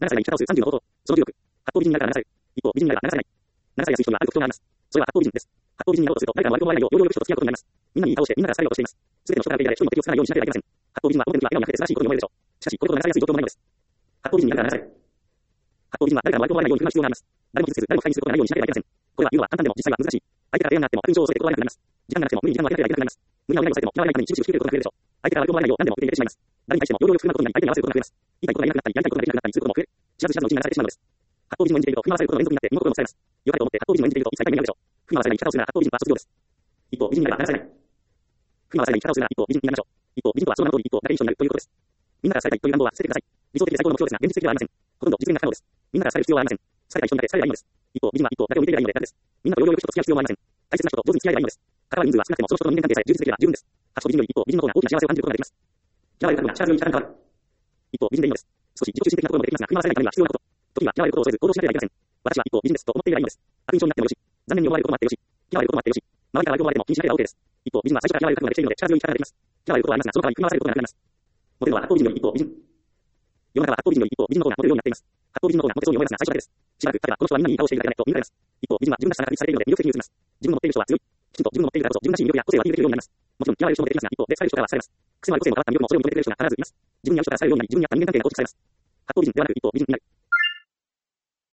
7歳が生き方をする30のこと、その重力。八方美人になるから流される。一方、美人になるから流されない。7歳がする人にはある特徴があります。それは八方美人です。八方美人になろうとすると、誰かの割り込まれないよう、要領よく人と付き合うことになります。みんなにいい顔して、みんなから好かれようとしています。すべての人から受け入れられ、一人も敵を作らないようにしなければいけません。八方美人は表向きは笑顔にあふれて素晴らしいことに思えるでしょう。しかし、これほど流されやすい状況もないのです。八方美人になるから流される。八方美人は誰かの割り込まれないように振る舞う必要があります。誰も傷つけず、誰も不快にすることがないようにしなければいけません。これは言うのは簡単でも実際は難しい。相手から提案があっても悪印象を恐れて断れなくなります。時間がなくても無理に時間を空けなければいけなくなります。無理なお願いをされても嫌われないためにしぶしぶ引き受けることが増えるでしょう。相手から割り込まれないよう何でも受け入れてしまいます。誰に対しても要領よく振る舞うことになり、相手に合わせることが増えます。言いたいことが言えなくなったり、やりたいことができなくなったりすることも増える。知らず知らずのうちに流されてしまうのです。八方美人を演じていると振り回されることの連続になって身の心もされます。良かれと思って八方美人を演じていると一切痛い目に遭うでしょう。振り回されない生き方をするなら八方美人は卒業です。一方、美人になれば流されない。振り回されない生き方をするなら一方、美人になりましょう。一方、美人とはその名の通り一方、誰に一緒になるということです。みんなからされたいという願望は捨ててください。理想的で最高の目標ですが、現実的ではありません。ほとんど実現が不可能です。みんなからされる必要はありません。されたい人になってされればいいのです。一方、美人は一方だけを見ていればいいので楽です。みんなと要領よく人と付き合う必要もありません。大切な人と上手に付き合えばいいのです。関わる人数は少なくてもその人の人間関係さえ充実できれば十分です。八方美人より一方、美人の方が大きな幸せを感じることができます。嫌われる覚悟が力強い力に変わる。一方、美人でいいのです。少し自己中心的なところもできますが、振り回されないためには必要なこと。時には嫌われることを恐れず行動しなければいけません。私は一方、美人ですと思っていればいいのです。悪印象になってもよし、残念に思われることもあってよし、嫌われることもあってよし、周りから割り込まれても気にしなければ OK です。一方、美人は最初から嫌われる覚悟ができているので力強い力ができます。嫌われることはありますが、その代わり振り回されることがなくなります。モテるのは八方美人より一方、美人。世の中は八方美人より一方、美人の方がモテるようになっています。八方美人の方がモテそうに思えますが、最初だけです。しばらく彼はこの人はみんなにいい顔をしているだけだねと見抜かれます。一方、美人は自分らしさが確立されているので魅力的に映ります。自分の持っている人は強い。きちんと自分の持っているからこそ自分らしい魅力や個性をアピールできるようになります。もちろん嫌われる人も出てきますが、一方で好かれる人からは好かれます。癖のある個性も変わった魅力もそれを認めてくれる人が必ずいます。自分に合う人から好かれるようになり、自分に合った人間関係が構築されます。八方美人ではなく一方、美人になる。